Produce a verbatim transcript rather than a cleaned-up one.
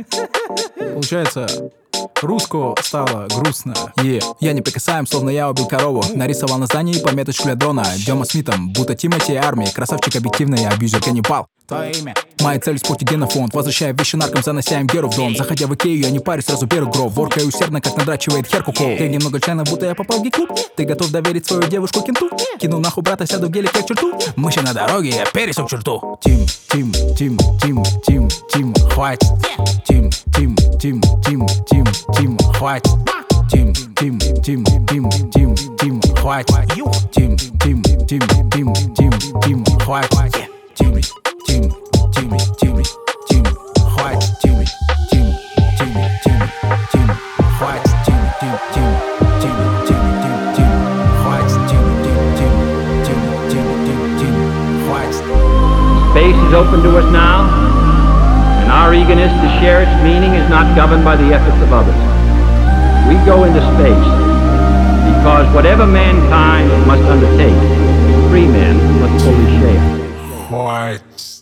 Получается, русского стало грустно. Е, я не прикасаем, словно я убил корову. Нарисовал на здании пометочку для дрона. Дема Смитом, будто Тимати армии. Красавчик объективно, я абьюзер, каннибал. Твое имя. Моя цель испортить генофонд. Возвращая вещи наркам, занося им геру в дом. Заходя в Икею, я не парюсь, сразу беру гроб. Воркая усердно, как надрачивает херку кол. Ты немного чайно, будто я попал в гик-клуб. Ты готов доверить свою девушку кенту? Кинул нахуй брата, сяду в гелик как черту. Мы ще на дороге, я пересек черту. Тим, Тим, Тим, Тим, Тим, Тим, хватит. Тим, Тим, Тим, Тим, Тим, Тим, хватит. Тим, Тим, Тим, Тим, Тим, Тим, хватит. Тим, Тим, Тим, Тим, Тим, Тим, хватит. Тим, Тим, Тим, Тим, Тим, хватит. Тим, Тим, Тим, Тим, Тим, хватит. Тим, Тим, Тим, Тим, Тим, Тим, Тим, хватит. Тим, Тим, Тим, Тим, Тим, Тим, Тим, хватит. Space is open to us now, and our eagerness to share its meaning is not governed by the efforts of others. We go into space because whatever mankind must undertake, free men must fully share. What?